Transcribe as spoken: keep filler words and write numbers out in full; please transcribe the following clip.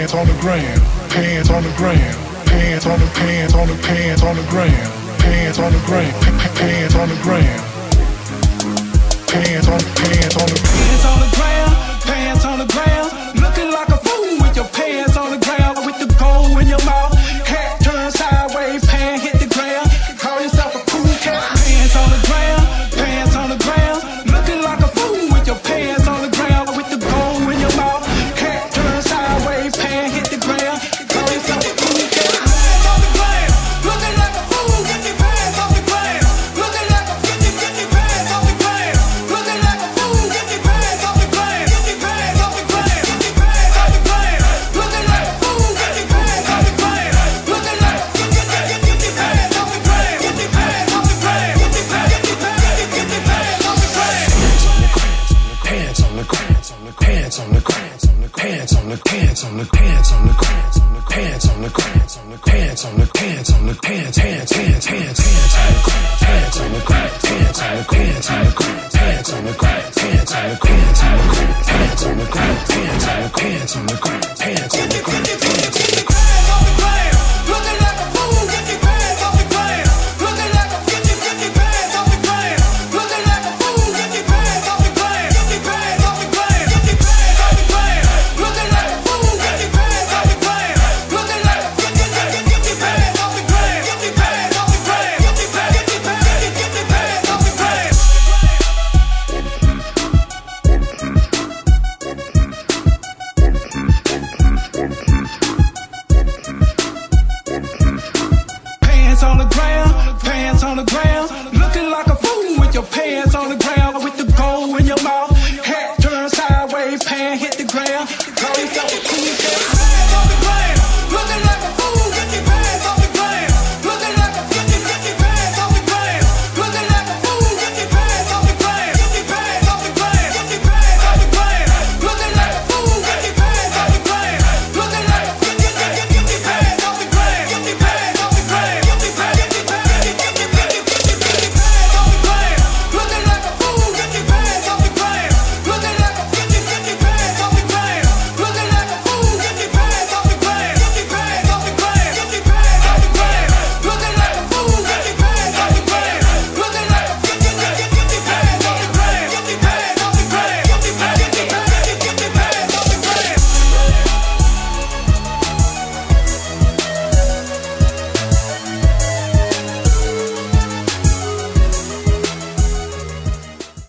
Pants on the ground, pants on the ground, pants on the pants on the pants on the ground, pants on the ground, pants on the ground, pants on pants on the pants on the ground, pants on the ground, looking like a fool with your pants on the ground, with the gold in your mouth, hat turned sideways, pants hit the ground, call yourself a cool cat. Pants on the ground, pants on the ground, looking like a fool with your pants on the ground, with the gold in your mouth, hat turned sideways, pants hit the ground, call yourself a cool cat. Pants on the ground, looking like a fool, get your pants on the ground, looking like a get your, get your pants on the ground, looking like a fool, get your pants on the ground, get your pants on the ground, get your pants on the ground, looking like a fool, get your pants on the ground, looking like a get your, get your, get your pants on the ground, get your pants on the ground, get your pants, get your pants, get your pants on the ground. Pants on the ground, pants on the ground, pants on the pants on the pants on the pants on the pants on the pants on the pants on the pants on the pants pants pants pants pants on the ground, pants on the pants on the pants on the ground, pants on the pants on the pants on the pants on the ground, pants on the pants on the